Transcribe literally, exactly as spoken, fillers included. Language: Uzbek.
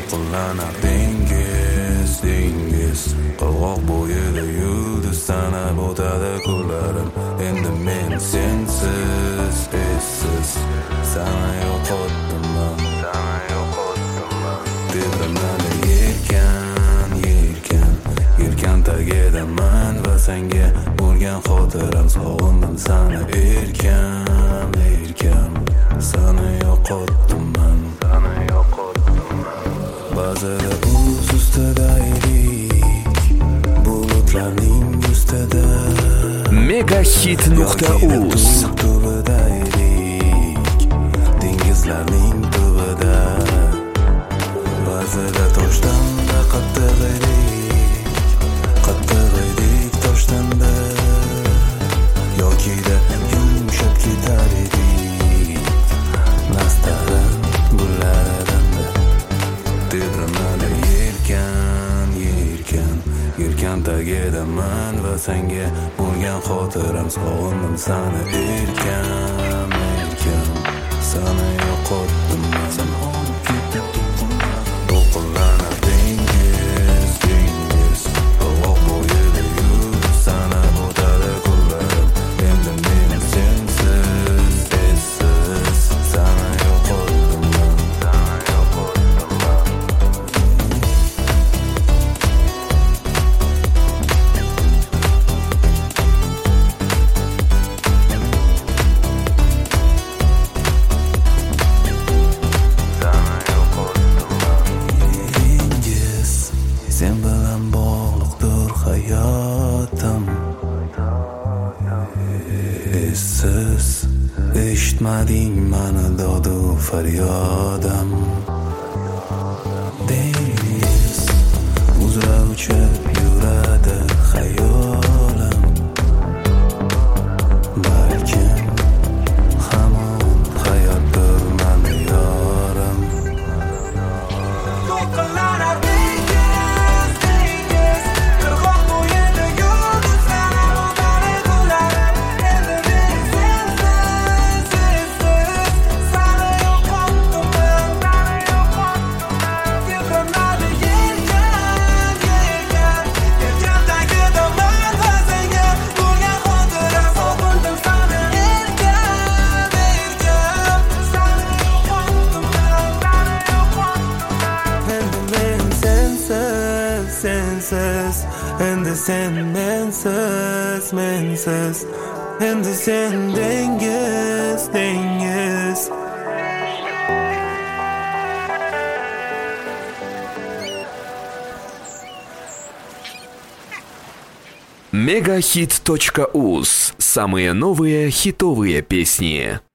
to'lqinlanar dengiz, dengiz. Qirg'oq bo'yida yulduz sanab o'tadi kunlarim. Endi men sensiz, essiz, sana yo'qotdim man, sana yo'qotdim man. Tebranadi yelkan, yelkan, yelkan tagidaman va senga bo'lgan xotiram. Sog'indim sana erkam, erkam, sana yo'qotdim man, sana yo'qotdim man. Ba'zida o'z ustida edik, bulutlarning ustida. Megahit nuqta uz tubida edik, dengizlarning tubida. Ba'zida toshdan-da qattiq edik, qattiq edik toshdan-da. Yoki-da yumshab ketar edik, nastaran gullaridan-da. Tebranadi yelkan, yelkan, yelkan tagidaman va senga bo'lgan xotiram. Sog'indim sana erkam, erkam, sana yo'qotdim man. Sen olib ketding to'lqinlanar dengiz, dengiz. Qirg'oq bo'yida yulduz sanab o'tadi kunlarim. Endi men sensiz, essiz, sana yo'qotdim man, sana yo'qotdim man. Dengiz, sen bilan bog'liqdir hayotim. Essiz, eshitmading mani dodu faryodim. Dengiz uzra uchib yuradi xayolim. Balkim hamon hayotdir mani yorim. To'lqinlanar dengiz, dengiz. Qirg'oq bo'yida yulduz sanab o'tadi kunlarim. Endi men sensiz, essiz, sana yo'qotdim man, sana yo'qotdim man. Tebranadi yelkan, yelkan, yelkan tagidaman va senga bo'lgan xotiram. Sog'indim sana erkam, erkam, sana yo'qotdim man, sana yo'qotdim man. Endi men sensiz, sensiz, endi sen mensiz, mensiz, endi sen dengiz, dengiz. Megahit точка уз. Самые новые хитовые песни.